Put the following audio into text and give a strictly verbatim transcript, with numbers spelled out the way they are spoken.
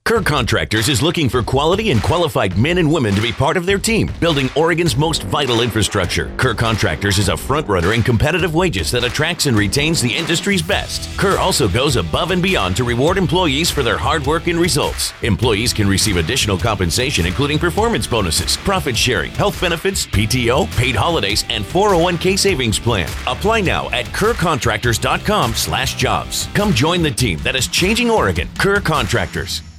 Kerr Contractors is looking for quality and qualified men and women to be part of their team, building Oregon's most vital infrastructure. Kerr Contractors is a front-runner in competitive wages that attracts and retains the industry's best. Kerr also goes above and beyond to reward employees for their hard work and results. Employees can receive additional compensation, including performance bonuses, profit sharing, health benefits, P T O, paid holidays, and four oh one k savings plan. Apply now at kerr contractors dot com slash jobs. Come join the team that is changing Oregon. Kerr Contractors.